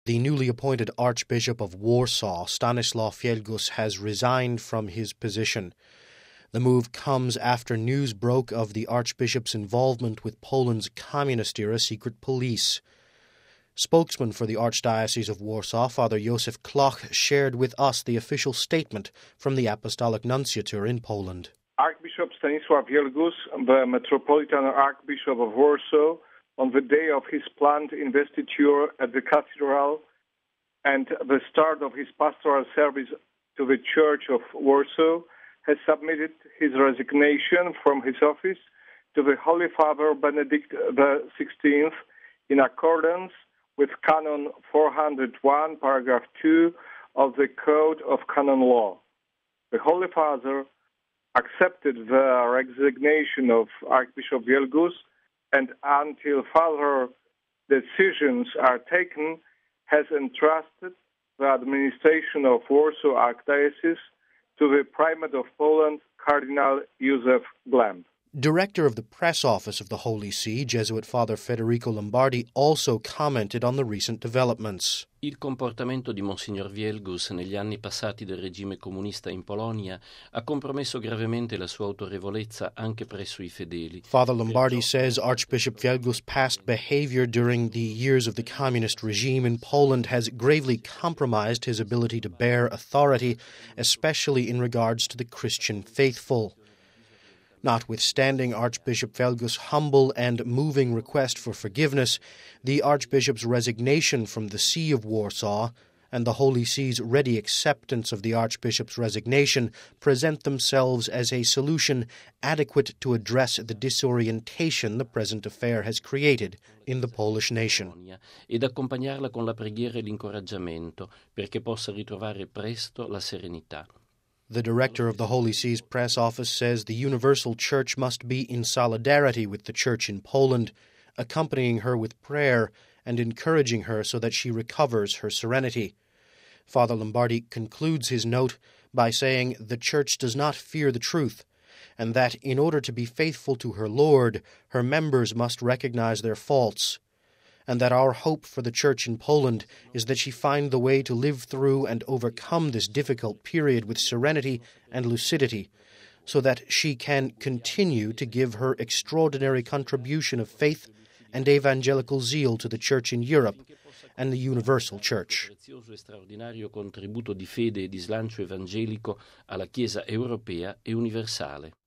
The newly appointed Archbishop of Warsaw, Stanislaw Fielgus, has resigned from his position. The move comes after news broke of the Archbishop's involvement with Poland's communist-era secret police. Spokesman for the Archdiocese of Warsaw, Father Josef Kloch, shared with us the official statement from the Apostolic Nunciature in Poland. Archbishop Stanisław Wielgus, the Metropolitan Archbishop of Warsaw, on the day of his planned investiture at the cathedral and the start of his pastoral service to the Church of Warsaw, has submitted his resignation from his office to the Holy Father Benedict XVI in accordance with Canon 401, paragraph 2 of the Code of Canon Law. The Holy Father accepted the resignation of Archbishop Wielgus and until further decisions are taken, has entrusted the administration of Warsaw Archdiocese to the Primate of Poland, Cardinal Józef Glemp. Director of the press office of the Holy See, Jesuit Father Federico Lombardi, also commented on the recent developments. Il comportamento di Monsignor Wielgus negli anni passati del regime comunista in Polonia ha compromesso gravemente la sua autorevolezza anche presso i fedeli. Father Lombardi says Archbishop Wielgus' past behavior during the years of the communist regime in Poland has gravely compromised his ability to bear authority, especially in regards to the Christian faithful. Notwithstanding Archbishop Wielgus' humble and moving request for forgiveness, the Archbishop's resignation from the See of Warsaw and the Holy See's ready acceptance of the Archbishop's resignation present themselves as a solution adequate to address the disorientation the present affair has created in the Polish nation. Ed accompagnarla con la preghiera e l'incoraggiamento perché possa ritrovare presto la serenità. The director of the Holy See's press office says the Universal Church must be in solidarity with the Church in Poland, accompanying her with prayer and encouraging her so that she recovers her serenity. Father Lombardi concludes his note by saying the Church does not fear the truth, and that in order to be faithful to her Lord, her members must recognize their faults, and that our hope for the Church in Poland is that she find the way to live through and overcome this difficult period with serenity and lucidity, so that she can continue to give her extraordinary contribution of faith and evangelical zeal to the Church in Europe and the Universal Church. Prezioso e straordinario contributo di fede e di slancio evangelico alla Chiesa europea e universale.